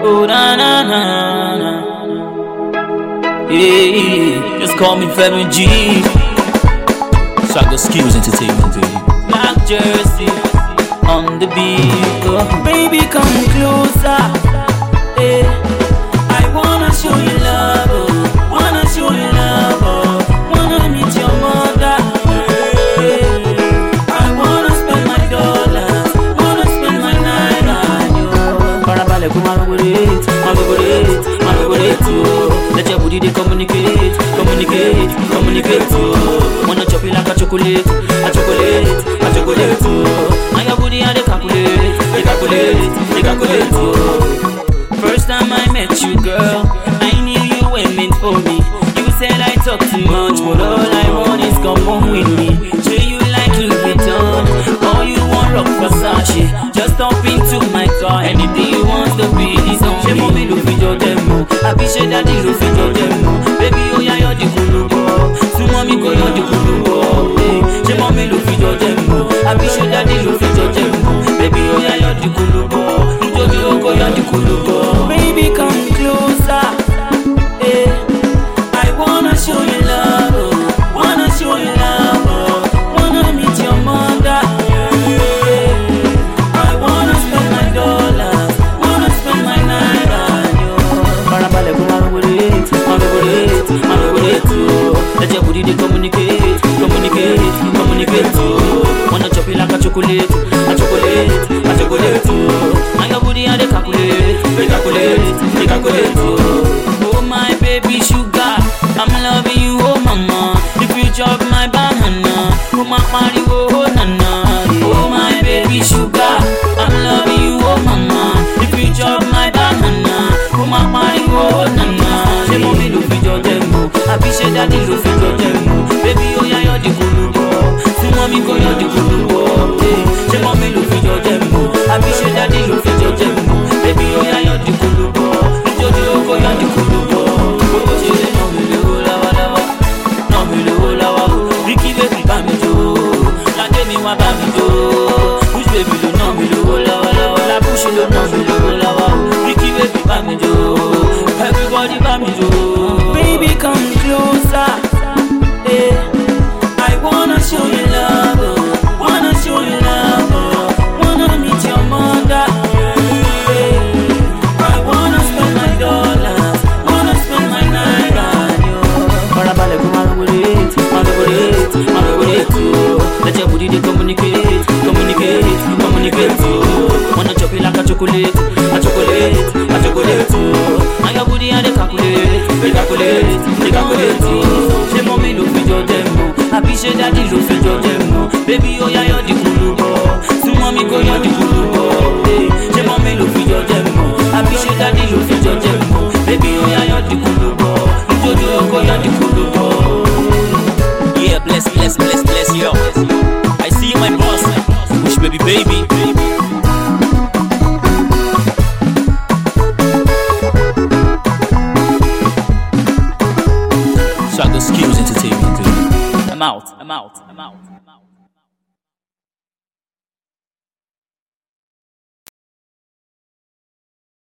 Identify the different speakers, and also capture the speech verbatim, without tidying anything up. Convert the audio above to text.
Speaker 1: Oh na na na na. Yeah, just call me Femi G. Saga Skills Entertainment, baby. Black jersey on the beat. Oh, baby, come closer. Yeah, I wanna show you love. Oh, wanna show you love. Oh, wanna meet your mother. Yeah, I wanna spend my dollars. Wanna spend my night on you. Parabale kuma favorite, my favorite, my favorite too. Let your booty they communicate, communicate, communicate too. Wanna chop you like a chocolate, a chocolate, a chocolate too. And your booty and they calculate, they calculate, they calculate too. First time I met you, girl, I knew you were meant for me. You said I talk too much, but all I want is come home with me. Say you like Louis Vuitton, or you want rock Versace. Just hop into my car, anything you want to be is on me. She mommy look for your demo, I be sure daddy look for your demo. Baby, oh yeah, you're the cool boy. So mommy go, you're the cool boy. Hey, she mommy look for your demo, I be sure daddy look for your demo. Baby, oh yeah, you're the cool boy. You told me, oh go, you're the cool boy. Baby, come closer. Hey, I wanna show you love. Oh, wanna show you love. Oh, wanna meet your mother. Hey, I wanna spend my dollars. Wanna spend my night on you. Parabale kuma favorite, my favorite, my favorite too. Let your booty they communicate, communicate, communicate too. Wanna chop you like a chocolate, a chocolate, a chocolate too. And your booty and they calculate, they calculate, they calculate too. Oh my baby sugar, I'm loving you, oh mama. If you chop my banana, oh my body, oh nana. Oh my baby sugar, I'm loving you, oh mama. If you chop my banana, oh my body, oh nana. Say mommy look for your demo, I be sure daddy look for your demo. Baby, oh yeah, you're the cool boy. So mommy go, you're the cool boy. Hey, say mommy look for your demo, I be sure daddy look for your demo. Baby, oh yeah, you're the cool boy. You told me, oh go, you're the cool boy. Oh, she say no me le oh lava lava, no me le oh lava. Ricky baby, ba mi jo, la demi wa ba mi jo. Push baby, do no me le oh lava lava, la push do no me le oh lava. Ricky baby, ba mi jo, everybody ba mi jo. Baby, come closer. Hey, I wanna show you love. Oh, wanna show you love. Oh, wanna meet your mother. Hey, I wanna spend my dollars. Wanna spend my night on you. Parabale kuma favorite, my favorite, my favorite too. Let your booty they communicate, communicate, communicate too. Wanna chop you like a chocolate, a chocolate, a chocolate too. And your booty and they calculate, they calculate, they calculate too. Say mommy look for your demo, I be sure daddy look for your demo. Baby, oh yeah, you're the cool boy. So mommy go, you're the cool boy. Hey, say mommy look for your demo, I be sure daddy look for your demo. Baby, oh yeah, you're the cool boy. You told me, oh go, you're the cool boy. Yeah, bless, bless, bless, bless yo. I see my boss, push baby, baby. Saga Skills Entertainment, dude. I'm out, I'm out, I'm out.